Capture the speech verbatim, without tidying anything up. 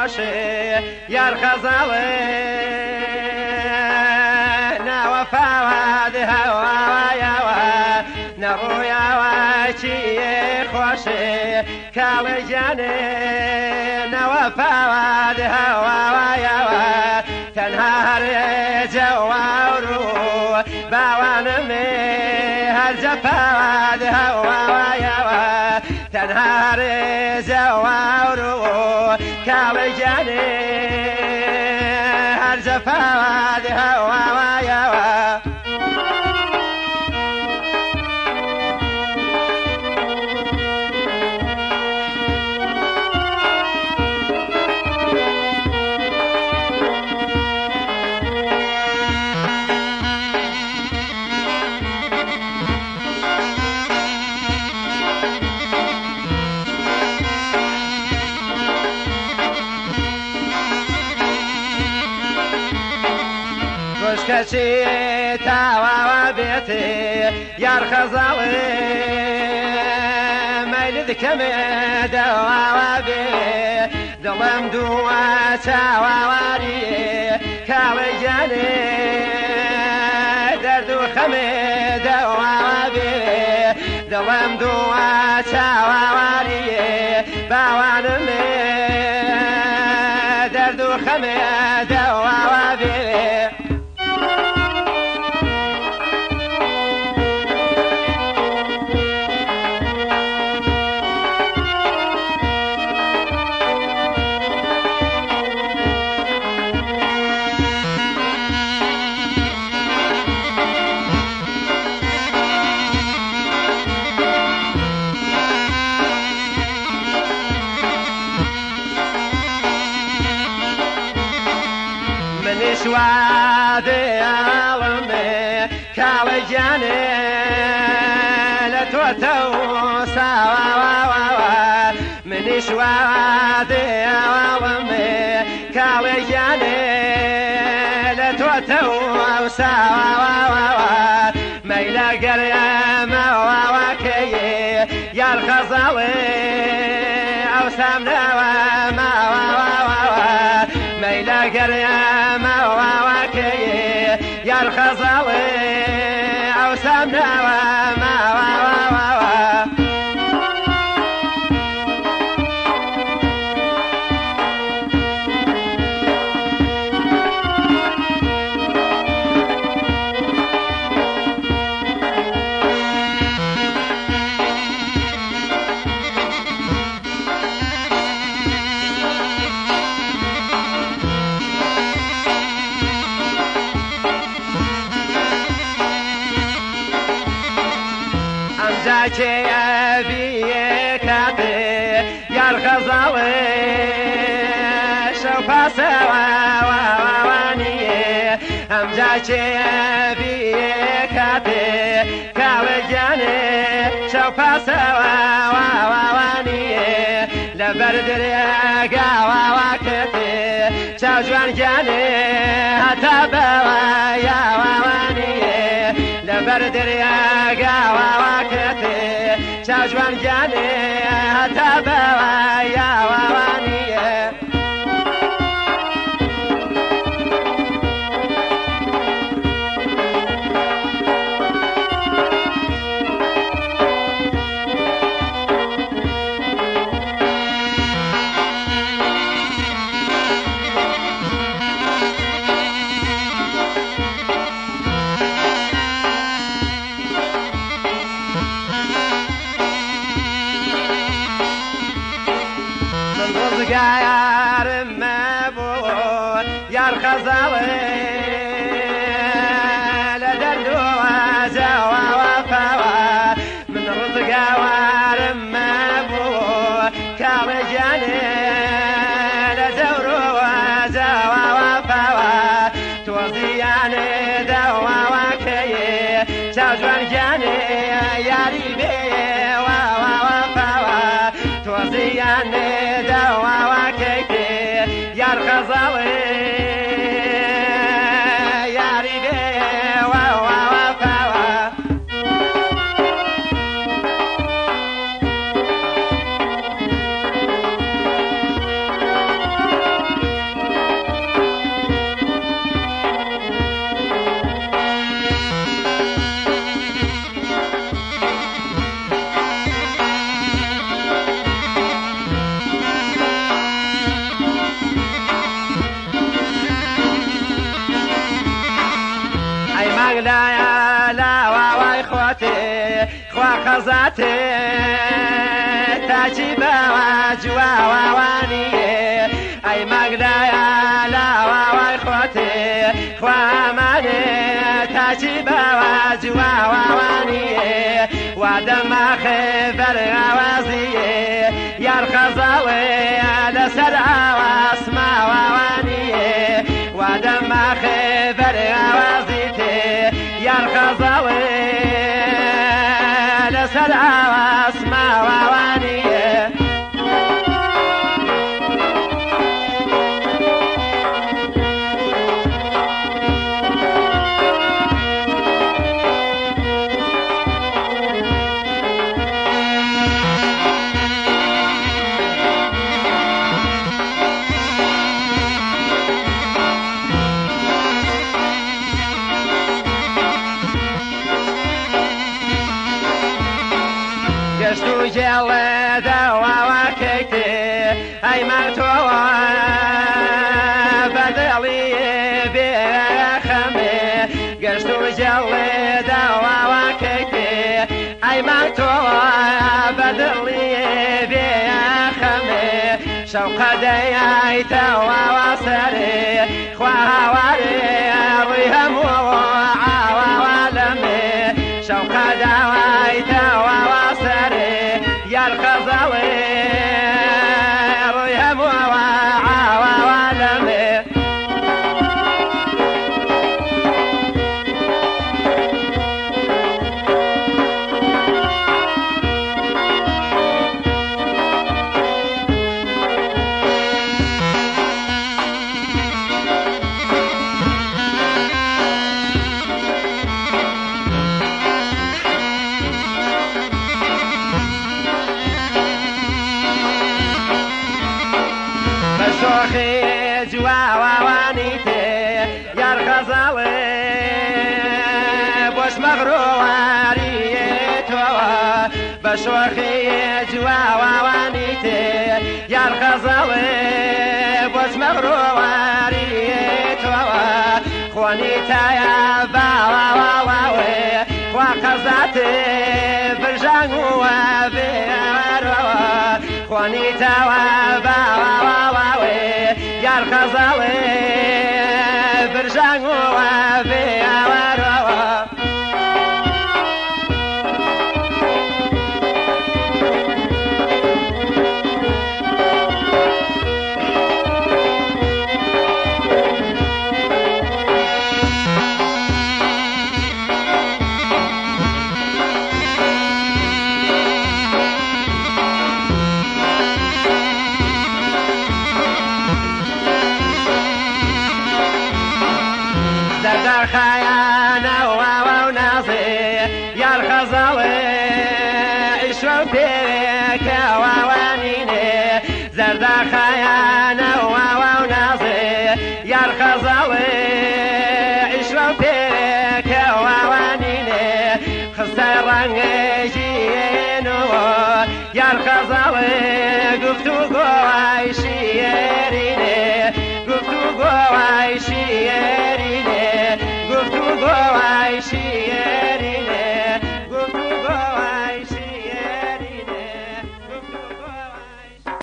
خوشی یار خزاله نوفاواد هوایا نرویا چی خوشی کال جانه نوفاواد هوایا تنها جوارو باوانمي هر جفاواد هوایا تنها جوارو کال جانه هر جفاواد هوایا کچی تاوا بیتی یار خزاله میل دکم دوا بی دلم دوا چاواری کال جانی درد و خم دوا بی دلم دوا چاواری باوانم درد و خم دوا بی وادي عالمي كالجاني لتوتو سوا من شوادي عالمي كالجاني لتوتو سوا ميلا قريم وواكي يا الخزاوي او سامنا وما ميلا قريم يا الخزاوي او سامنا وما جاكي أبي كاتي يا الخزاوي شوفا سوا واني أم جاكي أبي كاتي كاوجاني شوفا سوا واني لبرد ريقا وواكتي شاجوان جاني هتابا يا واني لبرد ريقا وواكتي شاجوان جاني هتابا يا واني يا مبون يا الخزاوي لدردو زوا وفوا من رزق وارم مبون كارجاني لزورو زوا وفوا توزياني دوا وكي شاجوان جاني يا ريبي وفوا توزياني يا الخزاوي يا ريبي وفوا مغلايا لا واواي خوتي خوا خزاتي تاجيبا وجوا وواني اي مغلايا لا واواي خوتي خوا ماني تاجيبا وجوا وواني ودم خبر غوازي يا الخزاوي على سرعة واسمع وواني ودم خبر غوازيتي يا الخزاوي على سرعة واسمع وواني قشتو جلد ووكيتي اي مقتوى بدلي بخمي قشتو جلد ووكيتي اي مقتوى بدلي بخمي شوق ديايت ووصري خواري ريهم وعوالمي شوق ديايت يا الخزاوي ريهم وعوالمي شوخي جوا ووانيتي يا الخزاوي بوش مغرواريتو بشوخي جوا ووانيتي يا الخزاوي بوش مغرواريتو خوانيتا يا باوا واواوي وقزاتي برجانو وبيارو خوانيتا وباوا يا الخزاوي برجانو وبيارو زرد خيانة وناصي يا الخزاوي اشرب بك ووانيني زرد خيانة وناصي يا الخزاوي اشرب بك ووانيني خسر جينو يا الخزاوي قفتو قوايش